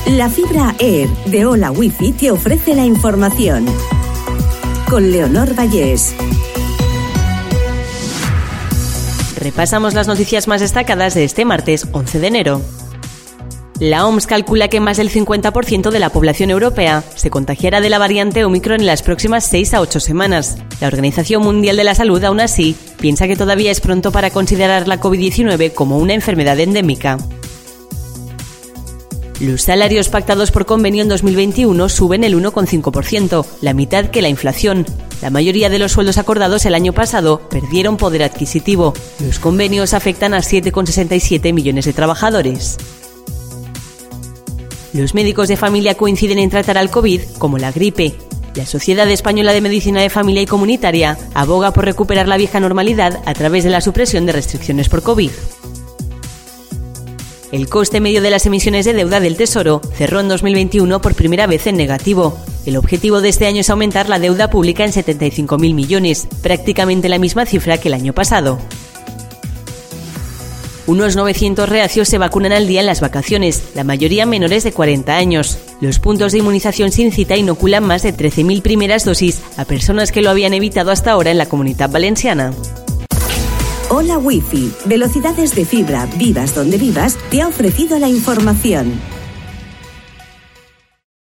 La fibra Air de Hola Wifi te ofrece la información. Con Leonor Vallés. Repasamos las noticias más destacadas de este martes 11 de enero. La OMS calcula que más del 50% de la población europea se contagiará de la variante Omicron en las próximas 6 a 8 semanas. La Organización Mundial de la Salud, aún así, piensa que todavía es pronto para considerar la COVID-19 como una enfermedad endémica. Los salarios pactados por convenio en 2021 suben el 1,5%, la mitad que la inflación. La mayoría de los sueldos acordados el año pasado perdieron poder adquisitivo. Los convenios afectan a 7,67 millones de trabajadores. Los médicos de familia coinciden en tratar al COVID como la gripe. La Sociedad Española de Medicina de Familia y Comunitaria aboga por recuperar la vieja normalidad a través de la supresión de restricciones por COVID. El coste medio de las emisiones de deuda del Tesoro cerró en 2021 por primera vez en negativo. El objetivo de este año es aumentar la deuda pública en 75.000 millones, prácticamente la misma cifra que el año pasado. Unos 900 reacios se vacunan al día en las vacaciones, la mayoría menores de 40 años. Los puntos de inmunización sin cita inoculan más de 13.000 primeras dosis a personas que lo habían evitado hasta ahora en la Comunitat Valenciana. Hola Wifi, velocidades de fibra, vivas donde vivas, te ha ofrecido la información.